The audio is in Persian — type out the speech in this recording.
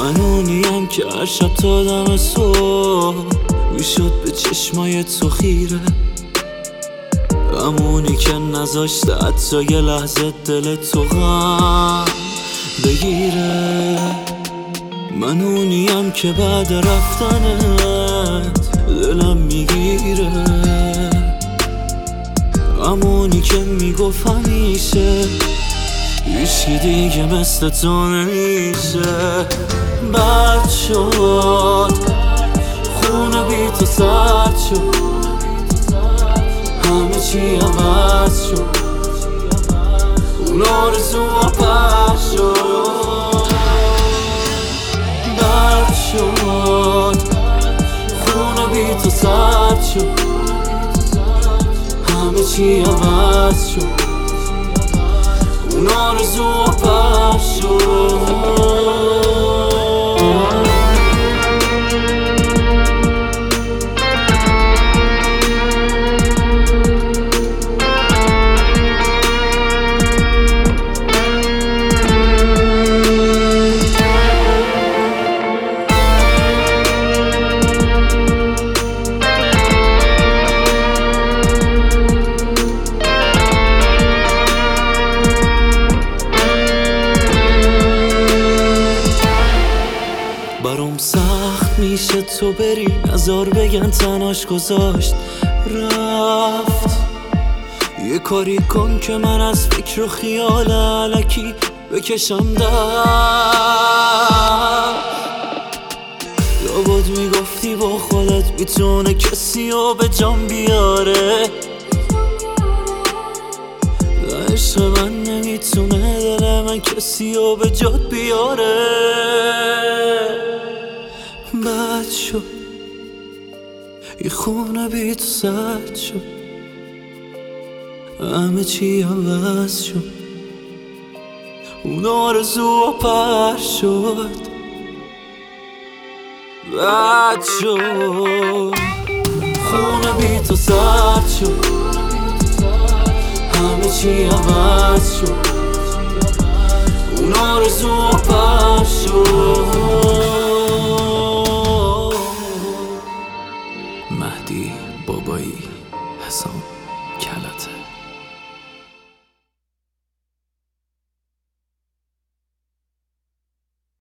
من اونیم که هر شب تا دم صبح میشد به چشمای تو خیره، همونی که نذاشته حتی یه لحظه دل تو غم بگیره. من اونیم که بعد رفتنت دلم میگیره، همونی که میگفت همیشه هیچکی دیگه مثل تو نمیشه. بد شد خونه بی تو سرد شد، همه چی عوض شد، اون آرزوها پس شد. بد شد خونه بی تو سرد شد، همه چی عوض شد، اون آرزوها پس شد. برام سخت میشه تو بری، نزار بگن تناش گذاشت رفت. یه کاری کن که من از فکر و خیال الکی بکشم دست. لابد میگفتی با خودت میتونه کسی رو به جان بیاره، عشق من نمیتونه دل من کسی رو به جات بیاره. بد شد یه خونه بی تو سرد شد، همه چی عوض شد، اون آرزوها پر شد. بد شد خونه بی تو سرد شد، همه چی عوض شد، اون آرزوها پر شد.